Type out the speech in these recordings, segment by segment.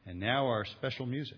And now our special music.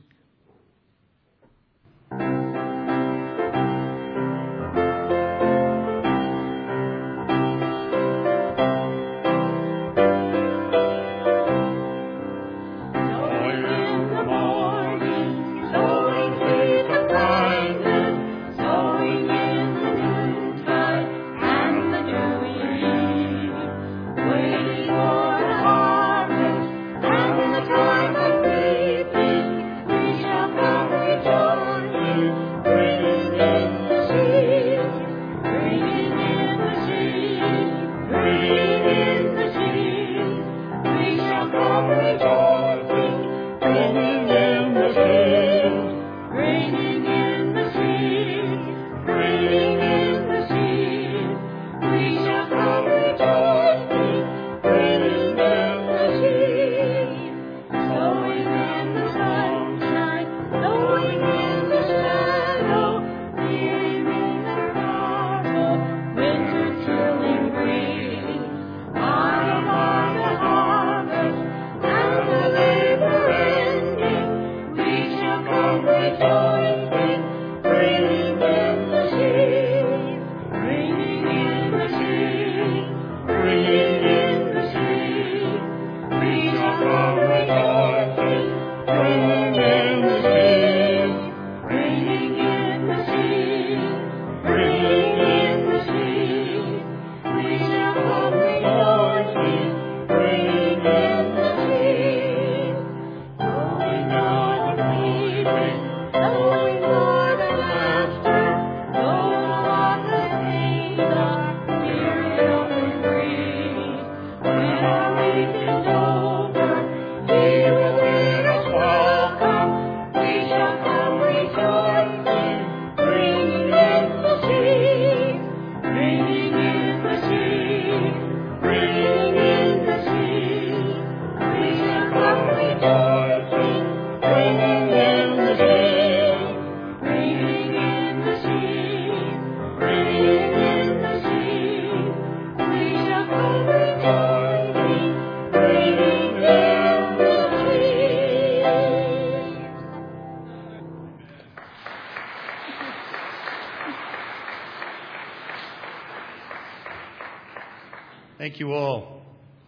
Thank you all.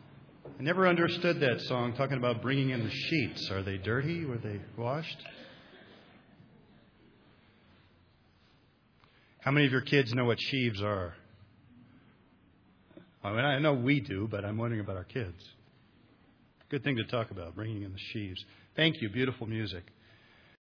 I never understood that song talking about bringing in the sheets. Are they dirty? Were they washed? How many of your kids know what sheaves are? I mean, I know we do, but I'm wondering about our kids. Good thing to talk about, bringing in the sheaves. Thank you. Beautiful music.